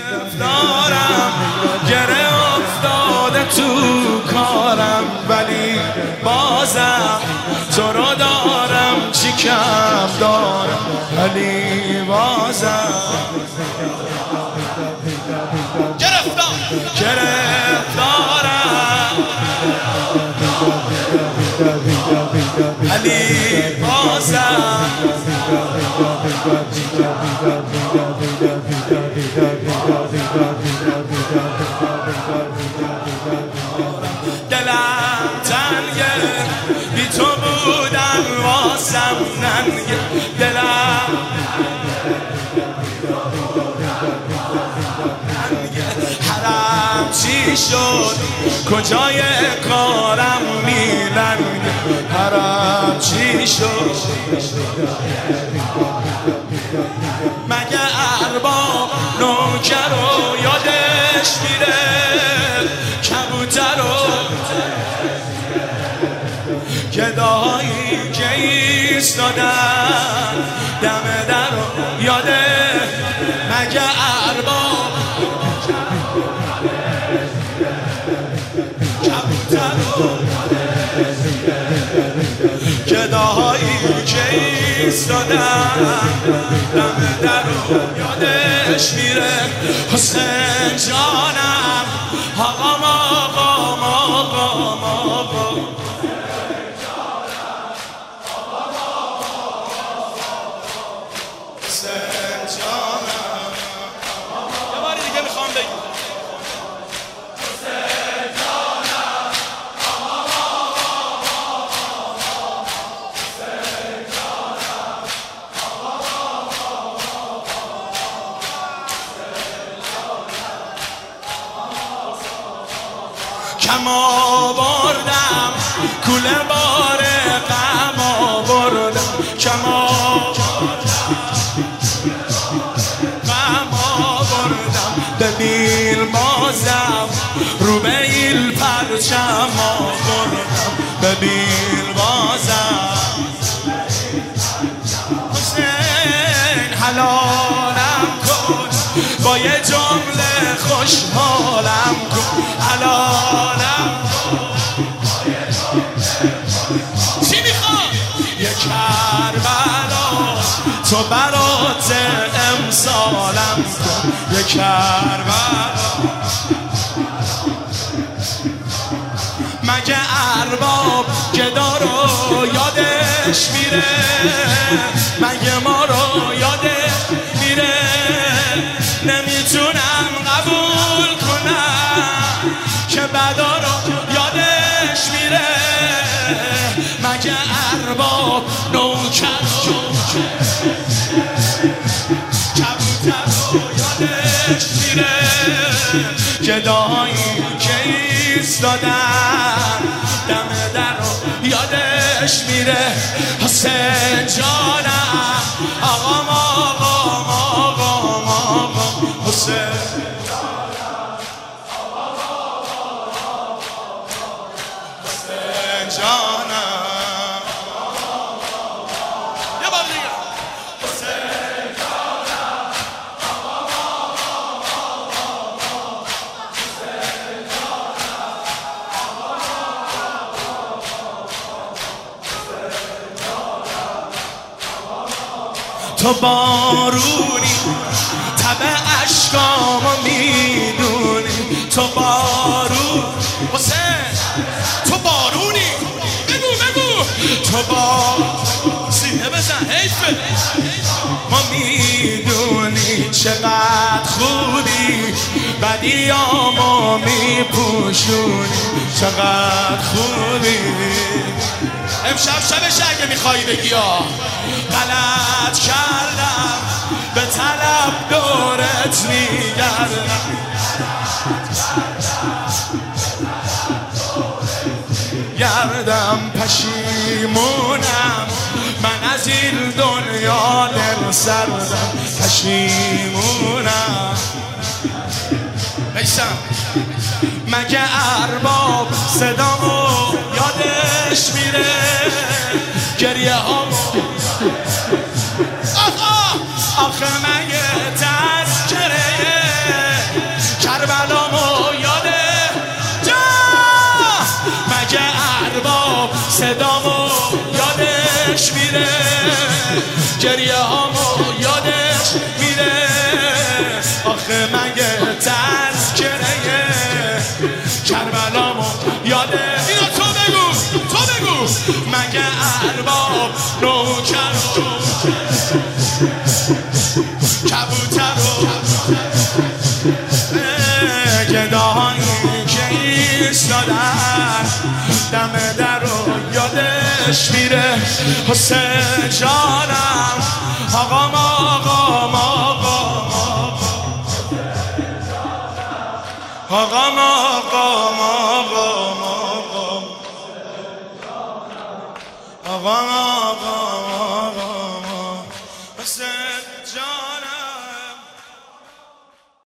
گرفتارم گره افتاده تو کارم، ولی بازم تو رو دارم، چی کم دارم ولی بازم گرفتارم ولی بازم دلم تنگه، بی تو بودن واسم ننگه، دلم حرم چی شد کجای کارم میلنگه، حرم چی شد مگه ارباب نوکر رو یادش میره، کبوتر رو گدایی که ایستادن دم در رو یاده، مگه ارباب کبوتر رو گدایی که ایستادن دم در رو یادش میره. حسین جانم آقام آقام آقام آقام حسین جانم، یه باری دیگه میخوام بگم حسین جانم حسین جانم کم آوردم کوله بار غم آوردم، کم غم آوردم، ببین بازم رو به این پرچم آوردم، ببین بازم حسین حلالم کن با یه جمله خوشحالم کن، حلالم چی میخوام؟ یه کربلا تو برات امسالم کن، یه کربلا مگه ارباب گدا رو یادش میره، مگه ما رو یادش میره، نمیتونم قبول کنم که بدا رو یادش میره، مگه ارباب نوکر رو کبوتر رو یادش میره، گدایی که ایستادن دم در رو یادش میره. حسین جانم آقام آقام آقام آقام حسین جانم یه بار دیگه حسین جانم تو بارونی تب اشکامو میدونی، تو بارون حسین تو بارونی، بگو بگو تو سینه بزن حیفه، ما میدونی چقدر خوبی بدیامو میپوشونی، چقدر خوبی امشب شبش اگه میخوایی بگی غلط کردم به طلب دورت میگردم، گردم پشیمونم من از این دنیا دل سردم، پشیمونم بیسم مگه ارباب صدامو یادش میره، گریه هامو آخه مگه تذکره گریه هامو یادش میره آخه مگه تذکره کربلامو یاده اینو تو بگو مگه ارباب نوکر و کبوتر و گداهایی که ایستادن دم در رو یادش میره حسین جانم آقام آقام آقام آقام آقام آقام آقام آقام